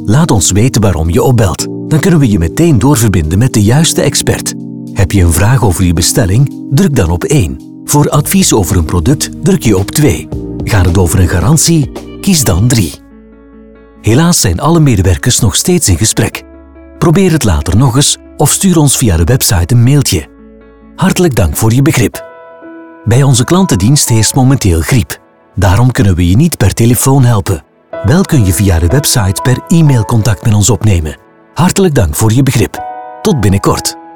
Laat ons weten waarom je opbelt. Dan kunnen we je meteen doorverbinden met de juiste expert. Heb je een vraag over je bestelling? Druk dan op 1. Voor advies over een product druk je op 2. Gaat het over een garantie? Kies dan 3. Helaas zijn alle medewerkers nog steeds in gesprek. Probeer het later nog eens of stuur ons via de website een mailtje. Hartelijk dank voor je begrip. Bij onze klantendienst heerst momenteel griep. Daarom kunnen we je niet per telefoon helpen. Wel kun je via de website per e-mail contact met ons opnemen. Hartelijk dank voor je begrip. Tot binnenkort.